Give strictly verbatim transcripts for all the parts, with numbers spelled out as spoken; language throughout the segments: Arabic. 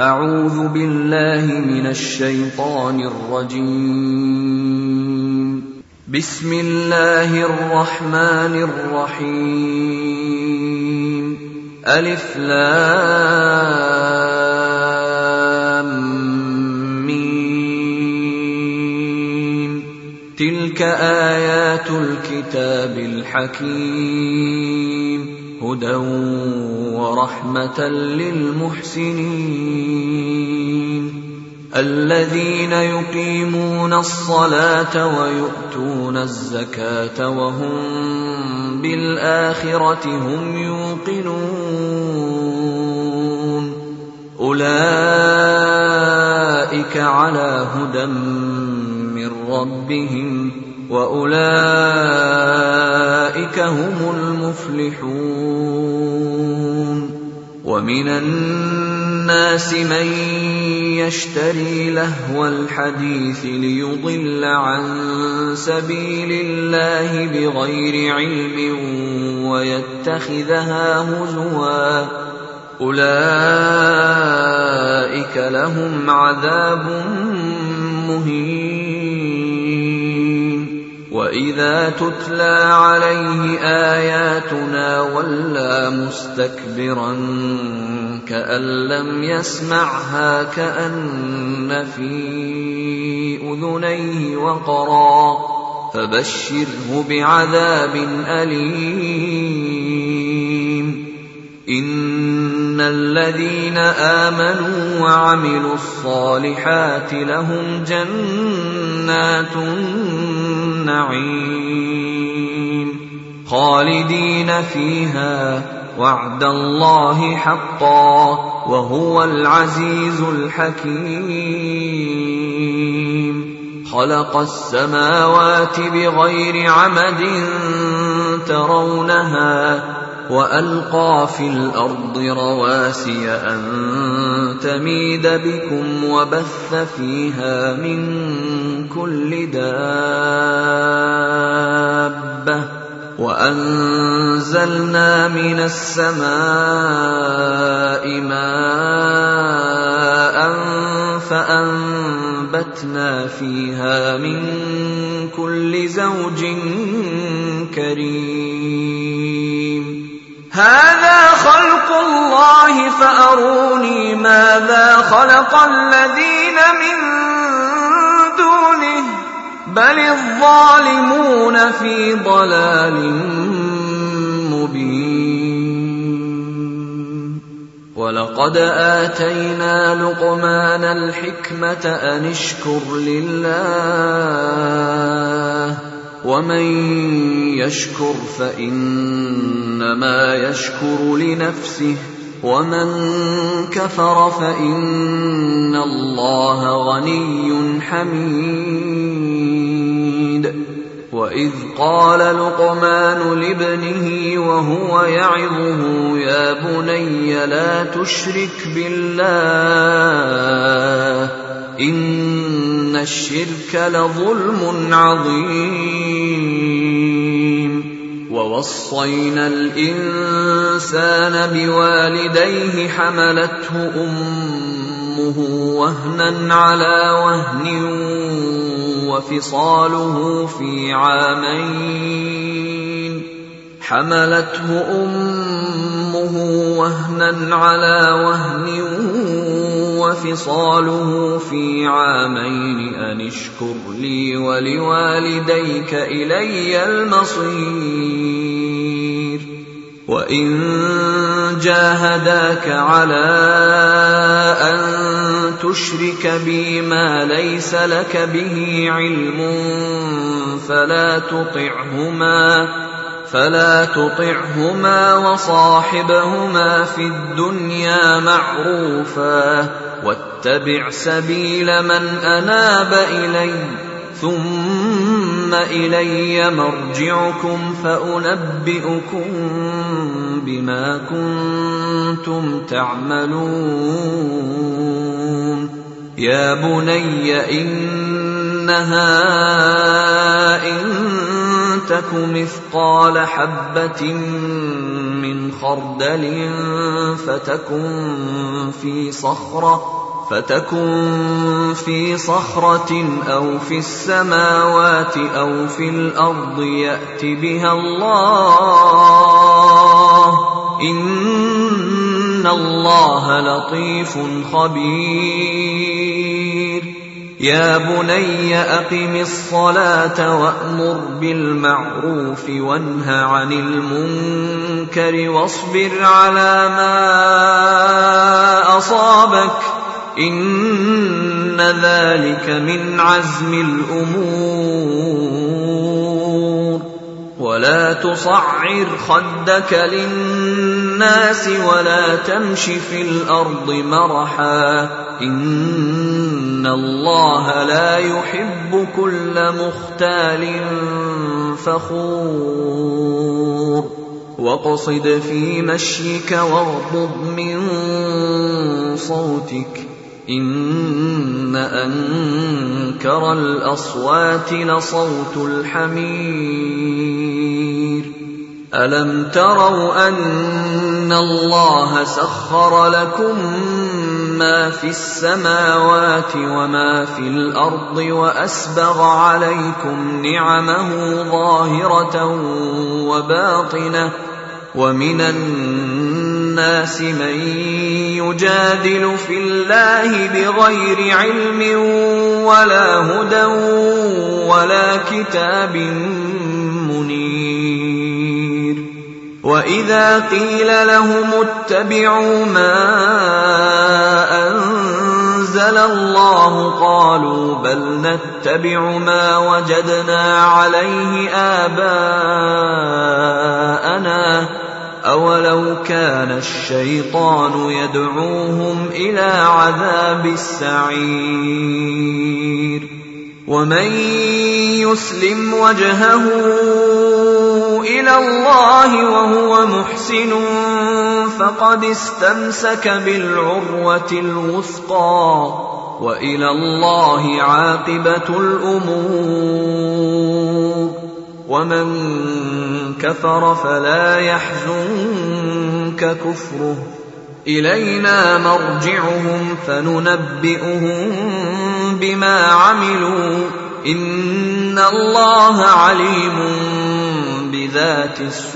أعوذ بالله من الشيطان الرجيم. بسم الله الرحمن الرحيم. ألف لام ميم. تلك آيات الكتاب الحكيم هدى ورحمة للمحسنين الذين يقيمون الصلاة ويؤتون الزكاة وهم بالآخرة هم يوقنون أولئك على هدى من ربهم وأولئك هم المفلحون. ومن الناس من يشتري لهو الحديث ليضل عن سبيل الله بغير علم ويتخذها هزوا أولئك لهم عذاب مهين. وإذا تتلى عليه آياتنا ولى مستكبرا كأن لم يسمعها كأن في أذنيه وقرا فبشره بعذاب أليم. إن الذين آمنوا وعملوا الصالحات لهم جنات النعيم خالدين فيها وعد الله حقا وهو العزيز الحكيم. خلق السماوات بغير عمد ترونها وألقى في الأرض رواسي أن تميد بكم وبث فيها من كل دابة وأنزلنا من السماء ماء فأنبتنا فيها من كل زوج كريم. هذا خلق الله فأروني ماذا خلق الذين من دونه بل الظالمون في ضلال مبين. ولقد آتينا لقمان الحكمة أن اشكر لله ومن يشكر فإنما يشكر لنفسه ومن كفر فإن الله غني حميد. وإذ قال لقمان لابنه وهو يعظه يا بني لا تشرك بالله إن الشرك لظلم عظيم. ووصينا الإنسان بوالديه حملته أمه وهنا على وهن وفصاله في عامين حملته أمه وهنا على وهن وفصاله في عامين أن اشكر لي ولوالديك إلي المصير. وإن جاهداك على أن تشرك بي ما ليس لك به علم فلا تطعهما فلا تطعهما وصاحبهما في الدنيا معروفا واتبع سبيل من أناب إلي ثم إلي مرجعكم فأنبئكم بما كنتم تعملون. يا بني إنها إن تك مثقال حبة من من خردل فتكن في صخرة فتكن في صخرة أو في السماوات أو في الأرض يأت بها الله إن الله لطيف خبير يا بني أقم الصلاة وأمر بالمعروف وانه عن المنكر واصبر على ما أصابك إن ذلك من عزم الأمور ولا تصعر خدك للناس ولا تمش في الأرض مرحا إن الله لا يحب كل مختال فخور واقصد في مشيك واغضض من صوتك إن أنكر الأصوات لصوت الحمير ألم تروا أن الله سخر لكم ما في السماوات وما في الأرض وأسبغ عليكم نعمه ظاهرة وباطنة ومن الناس من يجادل في الله بغير علم ولا هدى ولا كتاب منير وإذا قيل لهم اتبعوا ما أنزل الله قالوا بل نتبع ما وجدنا عليه آباءنا أولو كان الشيطان يدعوهم إلى عذاب السعير ومن يسلم وجهه إلى الله وهو محسن فقد استمسك بالعروة الوثقى وإلى الله عاقبة الأمور ومن كفر فلا يحزنك كفره إلينا مرجعهم فننبئهم بما عملوا إن الله عليم بذات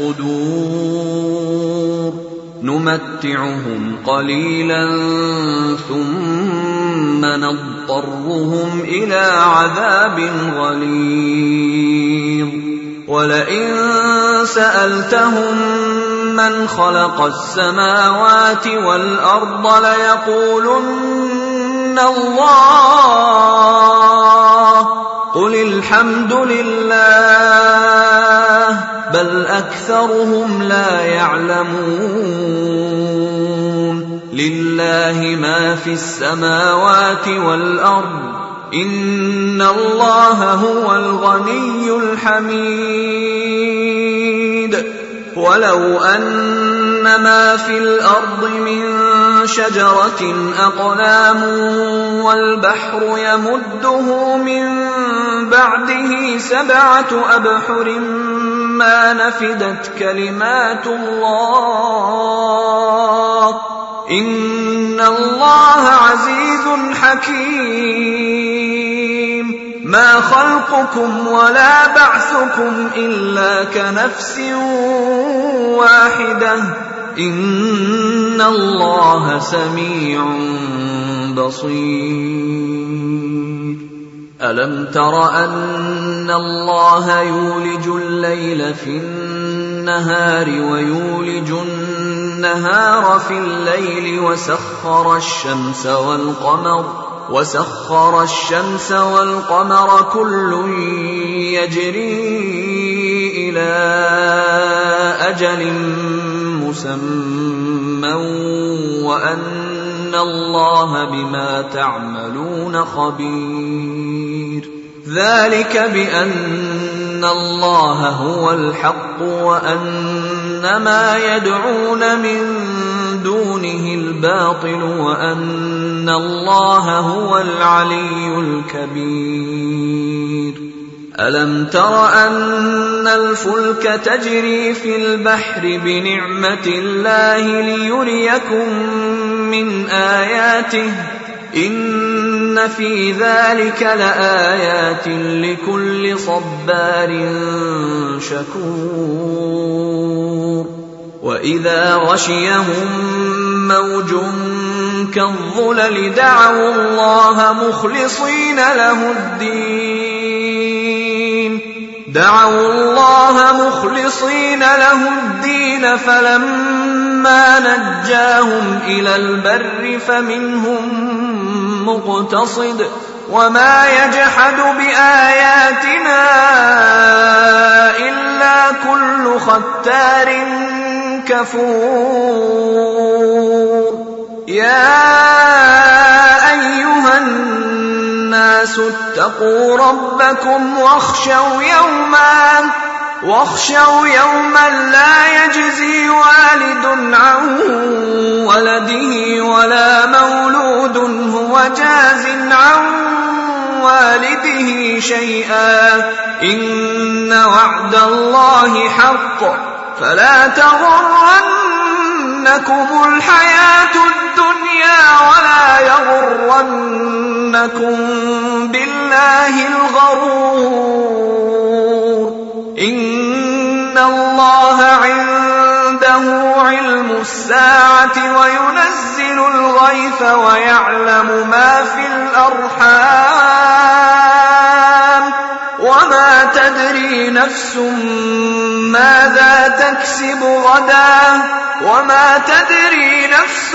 الصدور نمتعهم قليلا ثم نضطرهم إلى عذاب غليظ ولئن سألتهم من خلق السماوات والأرض ليقولن الله قل الحمد لله بل أكثرهم لا يعلمون لله ما في السماوات والأرض إن الله هو الغني الحميد ولو أن ما في الأرض من شجرة أقلام والبحر يمده من بعده سبعة أبحر ما نفدت كلمات الله إن الله عزيز حكيم ما خلقكم ولا بعثكم إلا كنفس واحدة إن الله سميع بصير ألم تر أن الله يولج الليل في النهار ويولج النهار في الليل وسخر الشمس والقمر وسخر الشمس والقمر كل يجري إلى أجل مسمى وأن الله بما تعملون خبير ذلك بأن الله هو الحق وأن ما يدعون من دونه الباطل وأن الله هو العلي الكبير ألم تر أن الفلك تجري في البحر بنعمة الله ليريكم من آياته إن في ذلك لآيات لكل صبار شكور وإذا غشيهم موج كالظلل دعوا الله مخلصين له الدين دعوا الله مخلصين له الدين فلما نجاهم إلى البر فمنهم مقتصد وما يجحد بآياتنا إلا كل ختار كفور يا أيها الناس اتقوا ربكم واخشوا يوما واخشوا يوما لا يجزي والد عن ولده ولا مولود هو جاز عن والده شيئا إن وعد الله حق فلا تغرنكم الحياة الدنيا ولا يغرنكم بالله الغرور إن الله عنده علم الساعة وينزل الغيث ويعلم ما في الأرحام وما تدري نفس ماذا تكسب غدا وما تدري نفس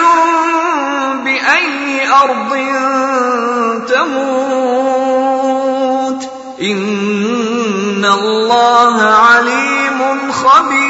بأي أرض تموت إن الله عليم خبير